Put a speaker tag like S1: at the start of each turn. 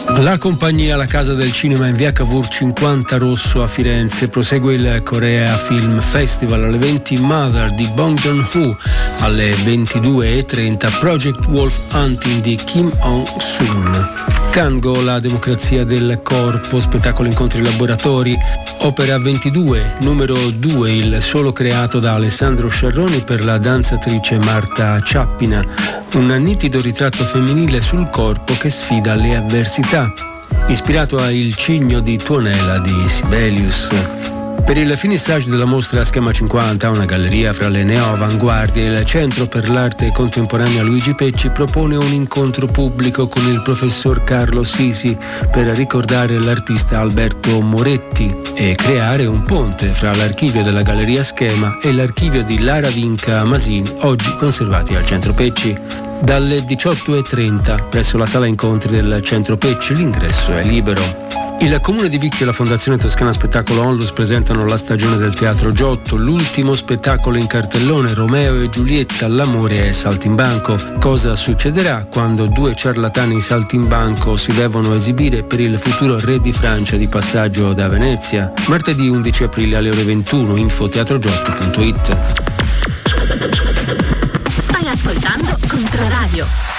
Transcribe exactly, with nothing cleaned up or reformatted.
S1: La compagnia La Casa del Cinema in via Cavour cinquanta Rosso a Firenze prosegue il Korea Film Festival. Alle venti Mother di Bong Joon-ho, alle ventidue e trenta Project Wolf Hunting di Kim Hong-soon. Kango, la democrazia del corpo, spettacolo incontri laboratori. Opera ventidue, numero due, il solo creato da Alessandro Sciarroni per la danzatrice Marta Ciappina. Un nitido ritratto femminile sul corpo che sfida le avversità, ispirato a Il cigno di Tuonela di Sibelius. Per il finissage della mostra Schema cinquanta, una galleria fra le neo-avanguardie, il Centro per l'Arte Contemporanea Luigi Pecci propone un incontro pubblico con il professor Carlo Sisi per ricordare l'artista Alberto Moretti e creare un ponte fra l'archivio della Galleria Schema e l'archivio di Lara Vinca Masini, oggi conservati al Centro Pecci. Dalle diciotto e trenta presso la sala incontri del Centro Pecci, l'ingresso è libero. Il Comune di Vicchio e la Fondazione Toscana Spettacolo Onlus presentano la stagione del Teatro Giotto, l'ultimo spettacolo in cartellone, Romeo e Giulietta, l'amore è saltimbanco. Cosa succederà quando due ciarlatani saltimbanco si devono esibire per il futuro re di Francia di passaggio da Venezia? Martedì undici aprile alle ore ventuno, info teatrogiotto punto it.
S2: Stai ascoltando Controradio.